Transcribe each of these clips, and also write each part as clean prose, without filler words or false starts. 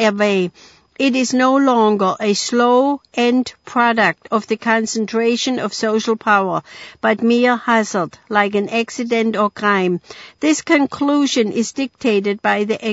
away. It is no longer a slow end product of the concentration of social power, but mere hazard, like an accident or crime. This conclusion is dictated by the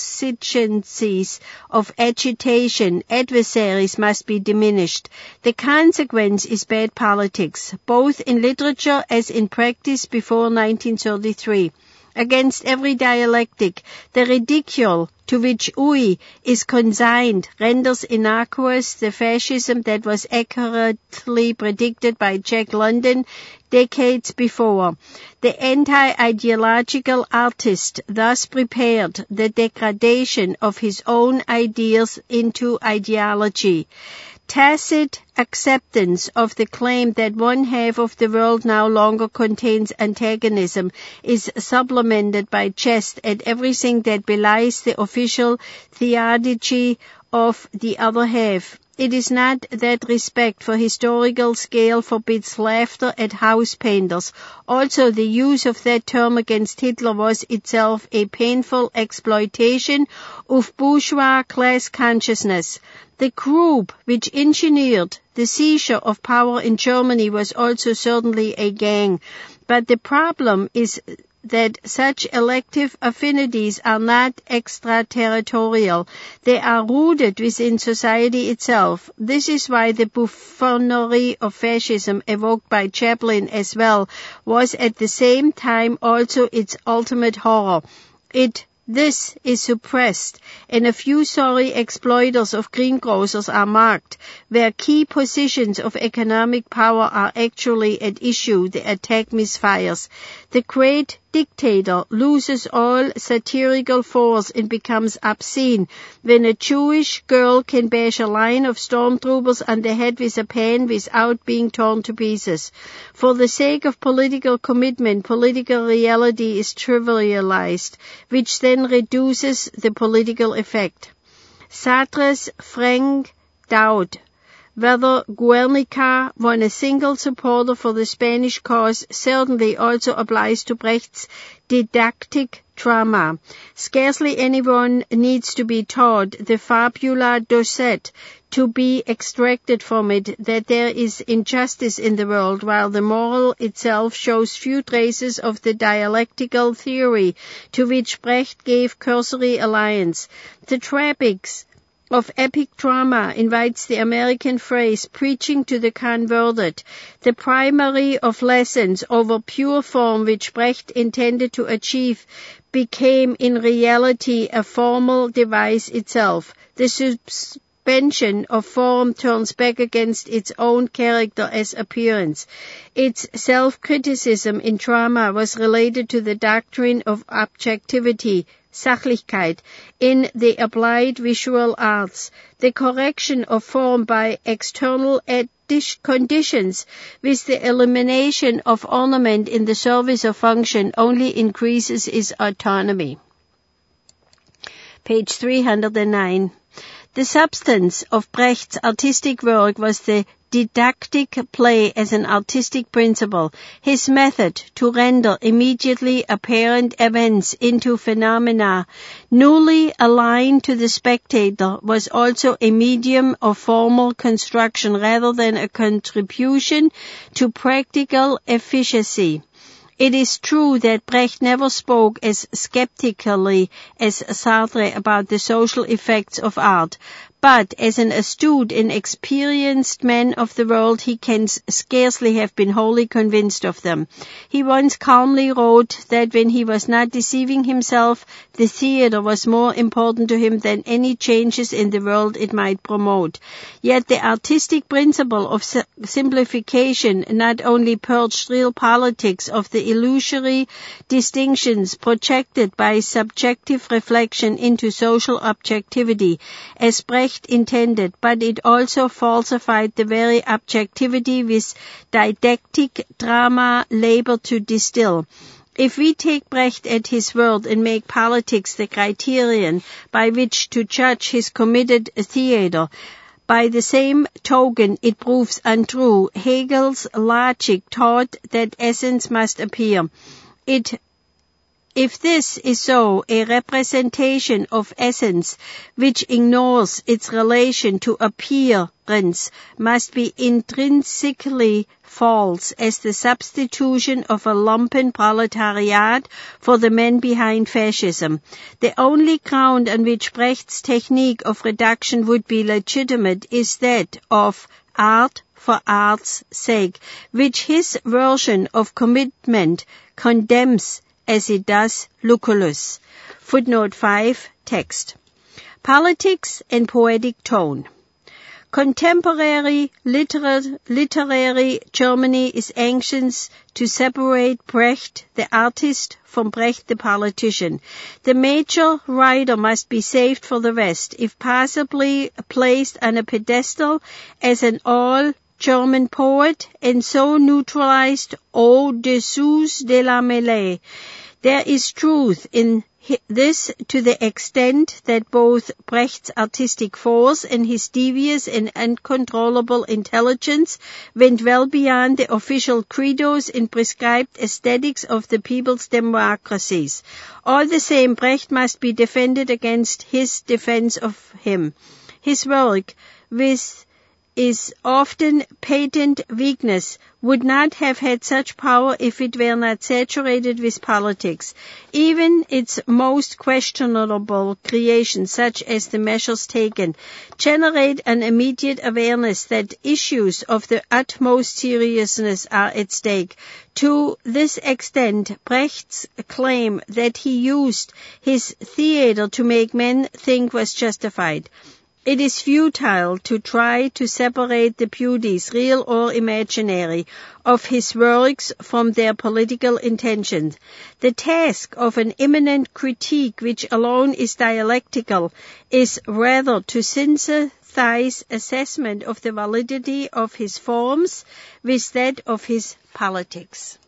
exigencies of agitation. Adversaries must be diminished. The consequence is bad politics, both in literature as in practice before 1933. Against every dialectic, the ridicule to which Uy is consigned renders innocuous the fascism that was accurately predicted by Jack London decades before. The anti-ideological artist thus prepared the degradation of his own ideas into ideology. Tacit acceptance of the claim that one half of the world no longer contains antagonism is supplemented by jest at everything that belies the official theology of the other half. It is not that respect for historical scale forbids laughter at house painters. Also, the use of that term against Hitler was itself a painful exploitation of bourgeois class consciousness. The group which engineered the seizure of power in Germany was also certainly a gang. But the problem is that such elective affinities are not extraterritorial. They are rooted within society itself. This is why the buffoonery of fascism evoked by Chaplin as well was at the same time also its ultimate horror. This is suppressed, and a few sorry exploiters of greengrocers are marked. Where key positions of economic power are actually at issue, the attack misfires. The great dictator loses all satirical force and becomes obscene when a Jewish girl can bash a line of stormtroopers on the head with a pan without being torn to pieces. For the sake of political commitment, political reality is trivialized, which then reduces the political effect. Sartre's frank doubt whether Guernica won a single supporter for the Spanish cause certainly also applies to Brecht's didactic drama. Scarcely anyone needs to be taught the fabula docet to be extracted from it that there is injustice in the world, while the moral itself shows few traces of the dialectical theory to which Brecht gave cursory alliance. The trappings of epic drama invites the American phrase preaching to the converted. The primary of lessons over pure form which Brecht intended to achieve became in reality a formal device itself. The suspension of form turns back against its own character as appearance. Its self-criticism in drama was related to the doctrine of objectivity, Sachlichkeit, in the applied visual arts. The correction of form by external conditions with the elimination of ornament in the service of function only increases its autonomy. Page 309. The substance of Brecht's artistic work was the didactic play as an artistic principle. His method to render immediately apparent events into phenomena newly aligned to the spectator was also a medium of formal construction rather than a contribution to practical efficiency. It is true that Brecht never spoke as skeptically as Sartre about the social effects of art, but as an astute and experienced man of the world he can scarcely have been wholly convinced of them. He once calmly wrote that when he was not deceiving himself, the theatre was more important to him than any changes in the world it might promote. Yet the artistic principle of simplification not only purged real politics of the illusory distinctions projected by subjective reflection into social objectivity, as Brecht intended, but it also falsified the very objectivity which didactic drama labored to distill. If we take Brecht at his word and make politics the criterion by which to judge his committed theatre, by the same token it proves untrue. Hegel's logic taught that essence must appear. It If this is so, a representation of essence which ignores its relation to appearance must be intrinsically false, as the substitution of a lumpen proletariat for the men behind fascism. The only ground on which Brecht's technique of reduction would be legitimate is that of art for art's sake, which his version of commitment condemns as it does Lucullus. Footnote 5, text. Politics and poetic tone. Contemporary literary Germany is anxious to separate Brecht, the artist, from Brecht, the politician. The major writer must be saved for the rest, if possibly placed on a pedestal as an all-German poet, and so neutralized au-dessous de la mêlée. There is truth in this to the extent that both Brecht's artistic force and his devious and uncontrollable intelligence went well beyond the official credos and prescribed aesthetics of the people's democracies. All the same, Brecht must be defended against his defense of him. His work, with its often patent weakness, would not have had such power if it were not saturated with politics. Even its most questionable creations, such as the measures taken, generate an immediate awareness that issues of the utmost seriousness are at stake. To this extent, Brecht's claim that he used his theater to make men think was justified. It is futile to try to separate the beauties, real or imaginary, of his works from their political intentions. The task of an imminent critique, which alone is dialectical, is rather to synthesize assessment of the validity of his forms with that of his politics.